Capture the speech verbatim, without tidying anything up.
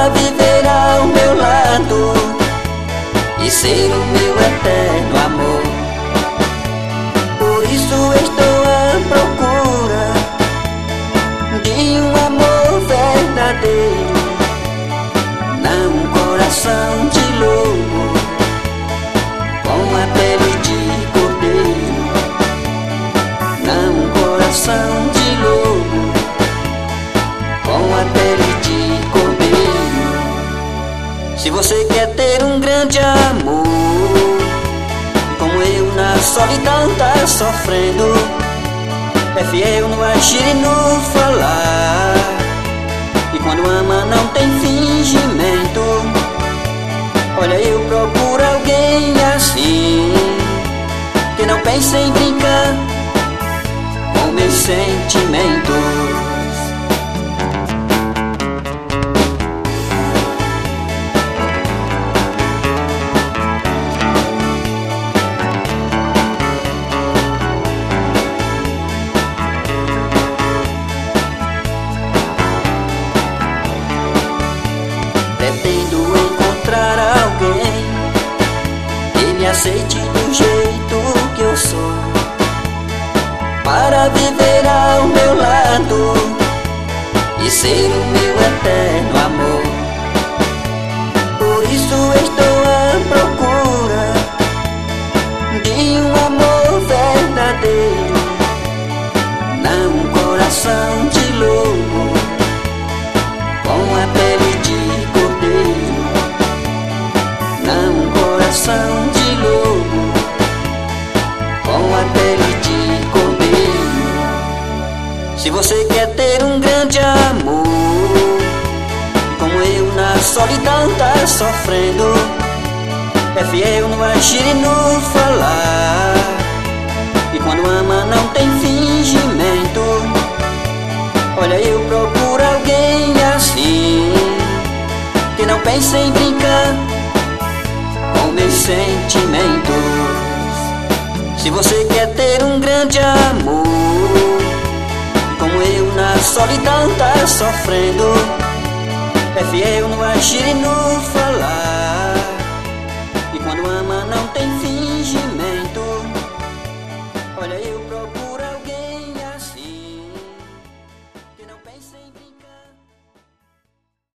para viver ao meu lado e ser o meu eterno amor. Por isso estou à procura de um amor verdadeiro, não um coração de lobo com a pele de cordeiro, não um coração de lobo com a pele de cordeiro. Se você quer ter um grande amor, como eu na solidão tá sofrendo, é fiel no agir e no falar, e quando ama não tem fingimento. Olha, eu procuro alguém assim, que não pense em brincar com meus sentimentos. Pretendo encontrar alguém que me aceite do jeito que eu sou, para viver ao meu lado e ser o meu eterno amor. Por isso estou à procura de um amor verdadeiro, não um coração de lobo com a pele de cordeiro, não um coração de lobo com a pele de cordeiro. Se você quer ter um grande amor, como eu na solidão tá sofrendo, é fiel no agir e no falar, e quando ama não tem fingimento. Olha, eu procuro alguém assim, que não pense em brincar com meus sentimentos. Se você quer ter um grande amor, como eu na solidão tá sofrendo, é fiel no agir e no falar, e quando ama não tem fingimento. Olha, eu procuro